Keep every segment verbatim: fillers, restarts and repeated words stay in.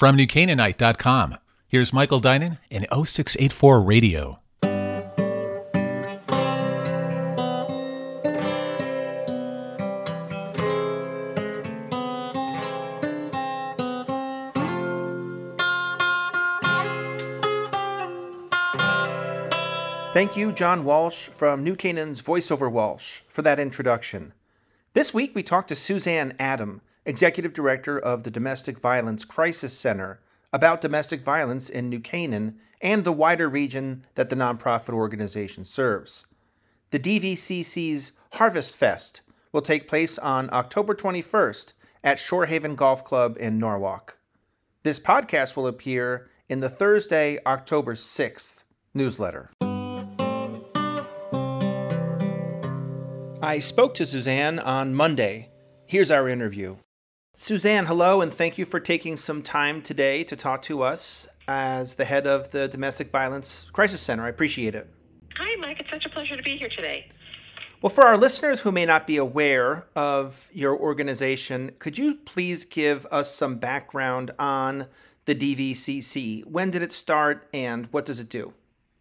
from New Canaanite dot com. Here's Michael Dinan in oh six eighty-four Radio. Thank you, John Walsh from New Canaan's VoiceOver Walsh, for that introduction. This week we talked to Suzanne Adam, Executive Director of the Domestic Violence Crisis Center, about domestic violence in New Canaan and the wider region that the nonprofit organization serves. The D V C C's Harvest Fest will take place on October twenty-first at Shorehaven Golf Club in Norwalk. This podcast will appear in the Thursday, October sixth newsletter. I spoke to Suzanne on Monday. Here's our interview. Suzanne, hello, and thank you for taking some time today to talk to us as the head of the Domestic Violence Crisis Center. I appreciate it. Hi, Mike. It's such a pleasure to be here today. Well, for our listeners who may not be aware of your organization, could you please give us some background on the D V C C? When did it start and what does it do?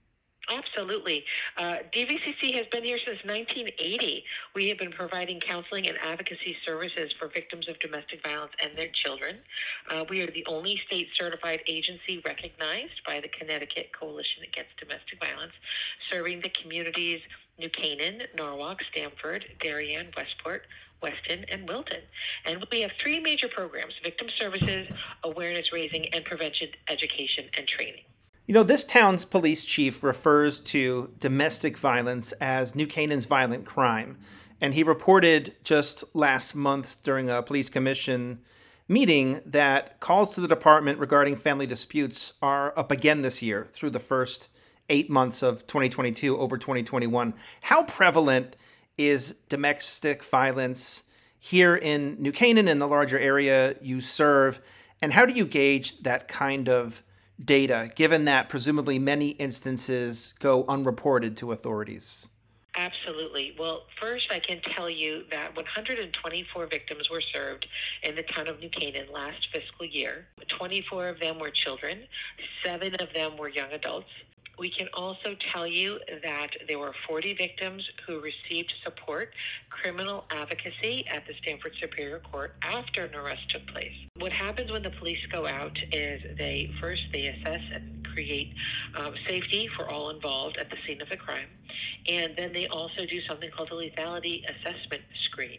Absolutely. Uh, D V C C has been here since nineteen eighty. We have been providing counseling and advocacy services for victims of domestic violence and their children. Uh, we are the only state-certified agency recognized by the Connecticut Coalition Against Domestic Violence, serving the communities New Canaan, Norwalk, Stamford, Darien, Westport, Weston, and Wilton. And we have three major programs: victim services, awareness raising, and prevention education and training. You know, this town's police chief refers to domestic violence as New Canaan's violent crime. And he reported just last month during a police commission meeting that calls to the department regarding family disputes are up again this year through the first eight months of twenty twenty-two over twenty twenty-one. How prevalent is domestic violence here in New Canaan and the larger area you serve? And how do you gauge that kind of data, given that presumably many instances go unreported to authorities? Absolutely. Well, first, I can tell you that one hundred twenty-four victims were served in the town of New Canaan last fiscal year. twenty-four of them were children. Seven of them were young adults. We can also tell you that there were forty victims who received support, criminal advocacy at the Stamford Superior Court after an arrest took place. What happens when the police go out is they first they assess and create um, safety for all involved at the scene of the crime. And then they also do something called a lethality assessment screen.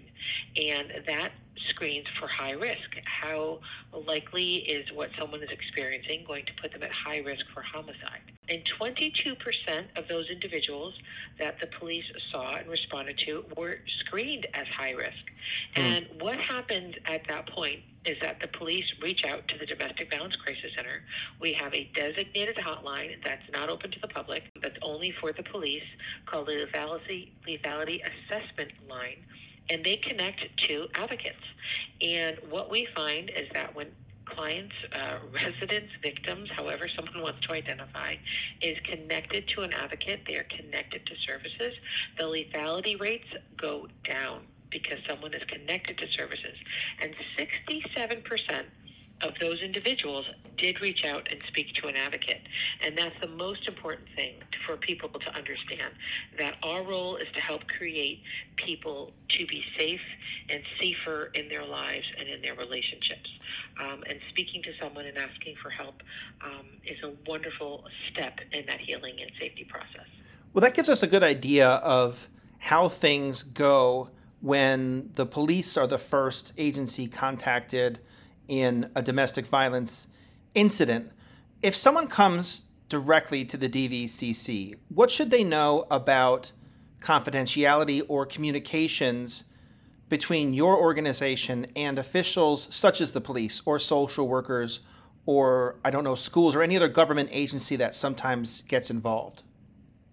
And that screens for high risk. How likely is what someone is experiencing going to put them at high risk for homicide? And twenty-two percent of those individuals that the police saw and responded to were screened as high risk. Mm. And what happens at that point is that the police reach out to the Domestic Violence Crisis Center. We have a designated hotline that's not open to the public, that's only for the police, called the lethality, lethality assessment line. And they connect to advocates. And what we find is that when clients, uh, residents, victims, however someone wants to identify, is connected to an advocate, they are connected to services, the lethality rates go down because someone is connected to services. And sixty-seven percent of those individuals did reach out and speak to an advocate. And that's the most important thing for people to understand, that our role is to help create people to be safe and safer in their lives and in their relationships. Um, and speaking to someone and asking for help um, is a wonderful step in that healing and safety process. Well, that gives us a good idea of how things go when the police are the first agency contacted in a domestic violence incident. If someone comes directly to the D V C C, what should they know about confidentiality or communications between your organization and officials such as the police or social workers or, I don't know, schools or any other government agency that sometimes gets involved?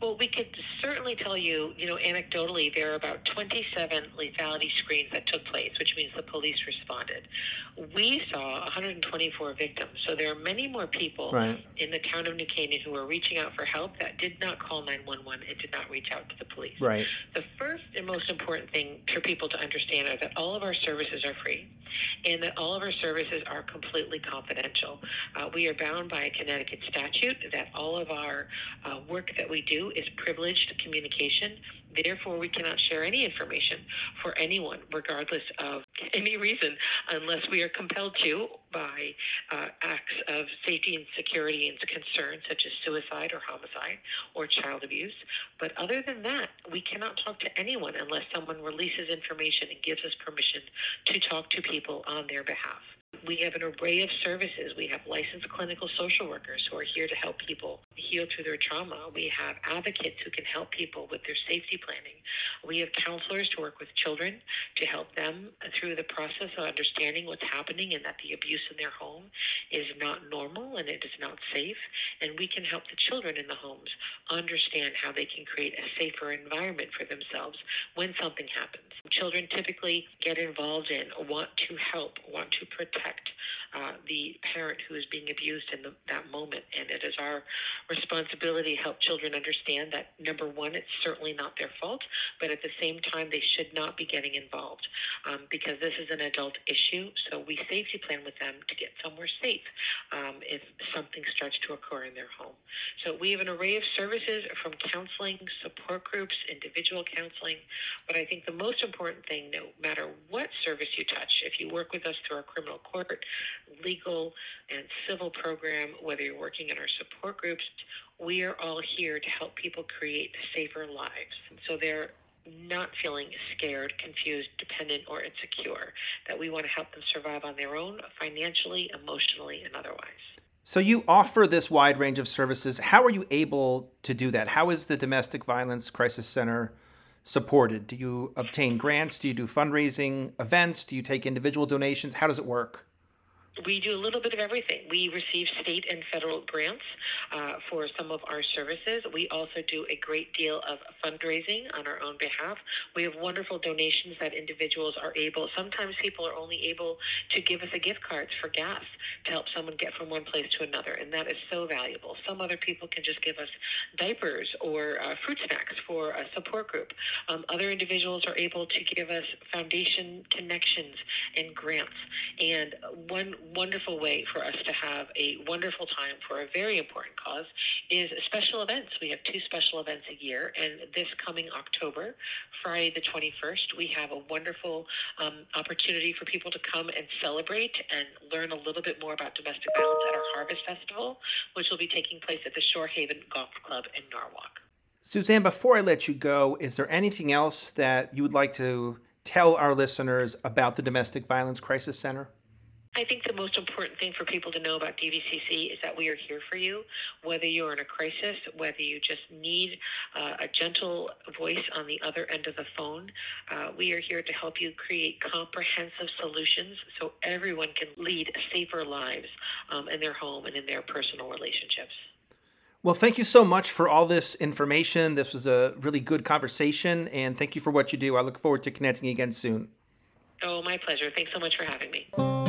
Well, we could certainly tell you, you know, anecdotally, there are about twenty-seven lethality screens that took place, which means the police responded. We saw one hundred twenty-four victims, so there are many more people Right. in the town of New Canaan who are reaching out for help that did not call nine one one and did not reach out to the police. Right. The first and most important thing for people to understand are that all of our services are free and that all of our services are completely confidential. Uh, we are bound by a Connecticut statute that all of our uh, work that we do is privileged communication. Therefore, we cannot share any information for anyone, regardless of any reason, unless we are compelled to by uh, acts of safety and security and concern, such as suicide or homicide or child abuse. But other than that, we cannot talk to anyone unless someone releases information and gives us permission to talk to people on their behalf. We have an array of services. We have licensed clinical social workers who are here to help people heal through their trauma. We have advocates who can help people with their safety planning. We have counselors to work with children to help them through the process of understanding what's happening and that the abuse in their home is not normal and it is not safe. And we can help the children in the homes understand how they can create a safer environment for themselves when something happens. Children typically get involved in, want to help, want to protect uh, the parent who is being abused in the, that moment. And it is our responsibility to help children understand that, number one, it's certainly not their fault, but at the same time, they should not be getting involved um, because this is an adult issue. So we safety plan with them to get somewhere safe um, if something starts to occur in their home. So we have an array of services from counseling, support groups, individual counseling. But I think the most important thing, no matter what service you touch, if you work with us through our criminal court, legal, and civil program, whether you're working in our support groups, we are all here to help people create safer lives. So they're not feeling scared, confused, dependent, or insecure, that we want to help them survive on their own, financially, emotionally, and otherwise. So you offer this wide range of services. How are you able to do that? How is the Domestic Violence Crisis Center supported? Do you obtain grants? Do you do fundraising events? Do you take individual donations? How does it work? We do a little bit of everything. We receive state and federal grants uh, for some of our services. We also do a great deal of fundraising on our own behalf. We have wonderful donations that individuals are able, sometimes people are only able to give us a gift cards for gas to help someone get from one place to another, and that is so valuable. Some other people can just give us diapers or uh, fruit snacks for a support group. Um, other individuals are able to give us foundation connections and grants. And one wonderful way for us to have a wonderful time for a very important cause is special events. We have two special events a year, and this coming October, Friday the twenty-first, we have a wonderful um, opportunity for people to come and celebrate and learn a little bit more about domestic violence at our Harvest Festival, which will be taking place at the Shore Haven Golf Club in Norwalk. Suzanne, before I let you go, is there anything else that you would like to tell our listeners about the Domestic Violence Crisis Center? I think the most important thing for people to know about D V C C is that we are here for you, whether you're in a crisis, whether you just need uh, a gentle voice on the other end of the phone. Uh, we are here to help you create comprehensive solutions so everyone can lead safer lives um, in their home and in their personal relationships. Well, thank you so much for all this information. This was a really good conversation, and thank you for what you do. I look forward to connecting again soon. Oh, my pleasure. Thanks so much for having me.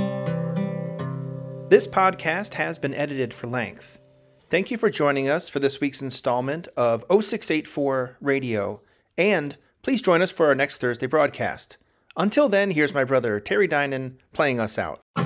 This podcast has been edited for length. Thank you for joining us for this week's installment of oh six eight four Radio, and please join us for our next Thursday broadcast. Until then, here's my brother Terry Dinan playing us out.